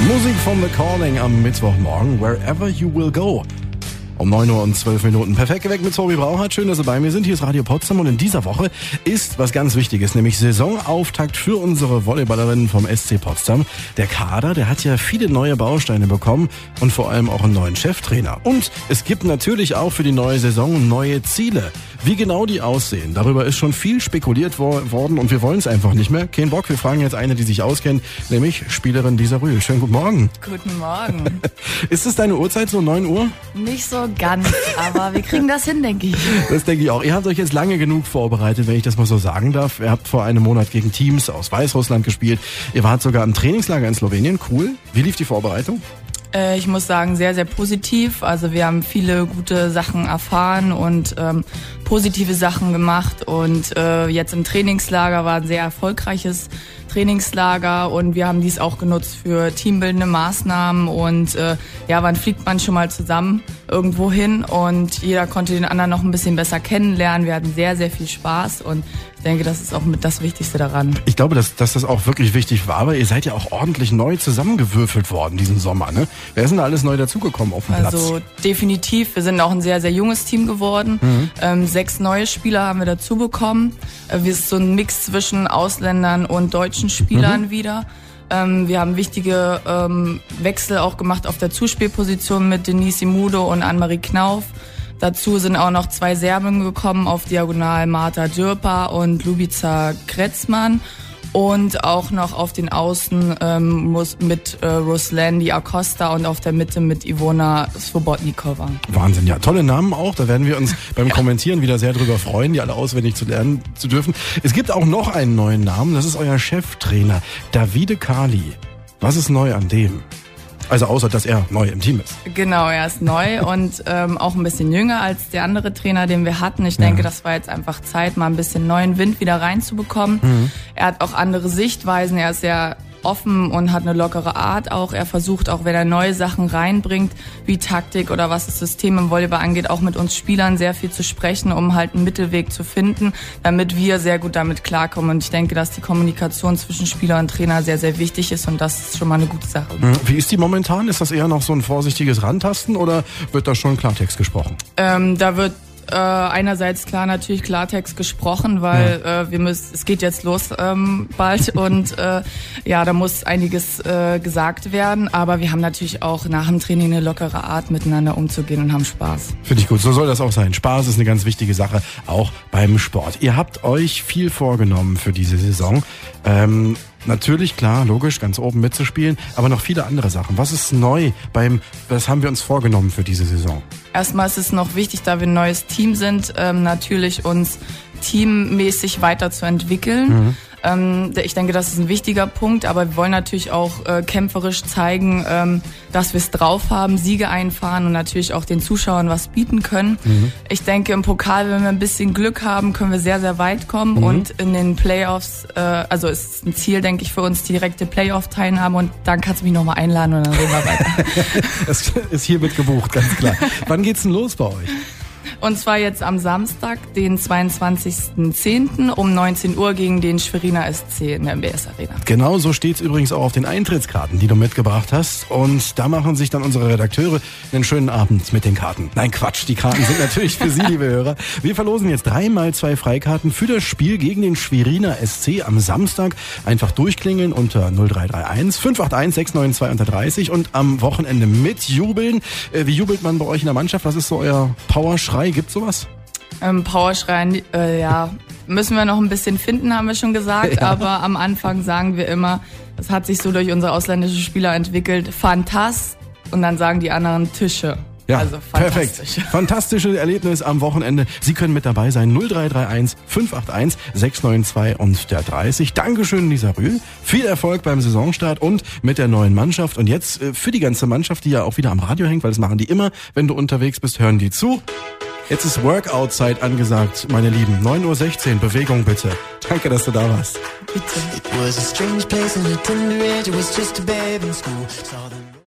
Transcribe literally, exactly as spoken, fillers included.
Musik von The Calling am Mittwochmorgen, Wherever You Will Go. Um neun Uhr und zwölf Minuten. Perfekt geweckt mit Tobi Brauchert. Schön, dass Sie bei mir sind. Hier ist Radio Potsdam und in dieser Woche ist was ganz Wichtiges, nämlich Saisonauftakt für unsere Volleyballerinnen vom S C Potsdam. Der Kader, der hat ja viele neue Bausteine bekommen und vor allem auch einen neuen Cheftrainer. Und es gibt natürlich auch für die neue Saison neue Ziele. Wie genau die aussehen, darüber ist schon viel spekuliert wo- worden und wir wollen es einfach nicht mehr. Kein Bock, wir fragen jetzt eine, die sich auskennt, nämlich Spielerin Lisa Rühl. Schönen guten Morgen. Guten Morgen. Ist es deine Uhrzeit, so neun Uhr? Nicht so ganz, aber wir kriegen das hin, denke ich. Das denke ich auch. Ihr habt euch jetzt lange genug vorbereitet, wenn ich das mal so sagen darf. Ihr habt vor einem Monat gegen Teams aus Weißrussland gespielt. Ihr wart sogar im Trainingslager in Slowenien. Cool. Wie lief die Vorbereitung? Äh, ich muss sagen, sehr, sehr positiv. Also wir haben viele gute Sachen erfahren und ähm, positive Sachen gemacht. Und äh, jetzt im Trainingslager war ein sehr erfolgreiches Trainingslager und wir haben dies auch genutzt für teambildende Maßnahmen und äh, ja, wann fliegt man schon mal zusammen irgendwo hin und jeder konnte den anderen noch ein bisschen besser kennenlernen. Wir hatten sehr, sehr viel Spaß und ich denke, das ist auch mit das Wichtigste daran. Ich glaube, dass, dass das auch wirklich wichtig war, aber ihr seid ja auch ordentlich neu zusammengewürfelt worden diesen Sommer, ne? Wer ist denn da alles neu dazugekommen auf dem Platz? Also definitiv, wir sind auch ein sehr, sehr junges Team geworden. Mhm. Ähm, sechs neue Spieler haben wir dazu bekommen. Äh, wir sind so ein Mix zwischen Ausländern und deutschen Spielern mhm. wieder. Ähm, wir haben wichtige ähm, Wechsel auch gemacht auf der Zuspielposition mit Denise Imudo und Annemarie Knauf. Dazu sind auch noch zwei Serben gekommen auf Diagonal, Marta Dürper und Lubica Kretzmann. Und auch noch auf den Außen ähm, muss mit äh, Ruslandi Acosta und auf der Mitte mit Ivona Svobodnikova. Wahnsinn, ja. Tolle Namen auch. Da werden wir uns beim Kommentieren wieder sehr drüber freuen, die alle auswendig zu lernen zu dürfen. Es gibt auch noch einen neuen Namen. Das ist euer Cheftrainer, Davide Kali. Was ist neu an dem? Also außer, dass er neu im Team ist. Genau, er ist neu und ähm, auch ein bisschen jünger als der andere Trainer, den wir hatten. Ich denke, ja. das war jetzt einfach Zeit, mal ein bisschen neuen Wind wieder reinzubekommen. Mhm. Er hat auch andere Sichtweisen, er ist sehr offen und hat eine lockere Art auch. Er versucht auch, wenn er neue Sachen reinbringt, wie Taktik oder was das System im Volleyball angeht, auch mit uns Spielern sehr viel zu sprechen, um halt einen Mittelweg zu finden, damit wir sehr gut damit klarkommen. Und ich denke, dass die Kommunikation zwischen Spieler und Trainer sehr, sehr wichtig ist und das ist schon mal eine gute Sache. Wie ist die momentan? Ist das eher noch so ein vorsichtiges Rantasten oder wird da schon Klartext gesprochen? Ähm, da wird Äh, einerseits klar natürlich Klartext gesprochen, weil ja. äh, wir müssen, es geht jetzt los ähm, bald und äh, ja, da muss einiges äh, gesagt werden, aber wir haben natürlich auch nach dem Training eine lockere Art, miteinander umzugehen und haben Spaß. Finde ich gut, so soll das auch sein. Spaß ist eine ganz wichtige Sache, auch beim Sport. Ihr habt euch viel vorgenommen für diese Saison. Ähm, Natürlich, klar, logisch, ganz oben mitzuspielen, aber noch viele andere Sachen. Was ist neu beim, was haben wir uns vorgenommen für diese Saison? Erstmal ist es noch wichtig, da wir ein neues Team sind, ähm, natürlich uns teammäßig weiterzuentwickeln. Mhm. Ähm, ich denke, das ist ein wichtiger Punkt, aber wir wollen natürlich auch äh, kämpferisch zeigen, ähm, dass wir es drauf haben, Siege einfahren und natürlich auch den Zuschauern was bieten können. Mhm. Ich denke, im Pokal, wenn wir ein bisschen Glück haben, können wir sehr, sehr weit kommen mhm. und in den Playoffs, äh, also ist ein Ziel, denke ich, für uns direkte Playoff-Teilnahme und dann kannst du mich nochmal einladen und dann reden wir weiter. Das ist hiermit gebucht, ganz klar. Wann geht's denn los bei euch? Und zwar jetzt am Samstag, den zweiundzwanzigsten zehnten um neunzehn Uhr gegen den Schweriner S C in der M B S Arena. Genau so steht's übrigens auch auf den Eintrittskarten, die du mitgebracht hast. Und da machen sich dann unsere Redakteure einen schönen Abend mit den Karten. Nein, Quatsch, die Karten sind natürlich für Sie, liebe Hörer. Wir verlosen jetzt dreimal zwei Freikarten für das Spiel gegen den Schweriner S C am Samstag. Einfach durchklingeln unter null drei drei eins fünf acht eins sechs neun zwei dreißig und am Wochenende mitjubeln. Wie jubelt man bei euch in der Mannschaft? Was ist so euer Powerschrei? Gibt's sowas? Ähm, Powerschreien, äh, ja, müssen wir noch ein bisschen finden, haben wir schon gesagt. Ja. Aber am Anfang sagen wir immer, das hat sich so durch unsere ausländischen Spieler entwickelt, Fantast und dann sagen die anderen Tische. Ja, also perfekt. Fantastisches Erlebnis am Wochenende. Sie können mit dabei sein. null drei drei eins fünf acht eins sechs neun zwei und der dreißig. Dankeschön, Lisa Rühl. Viel Erfolg beim Saisonstart und mit der neuen Mannschaft. Und jetzt äh, für die ganze Mannschaft, die ja auch wieder am Radio hängt, weil das machen die immer, wenn du unterwegs bist, hören die zu. Jetzt ist Workout-Zeit angesagt, meine Lieben. neun Uhr sechzehn, Bewegung bitte. Danke, dass du da warst. Bitte.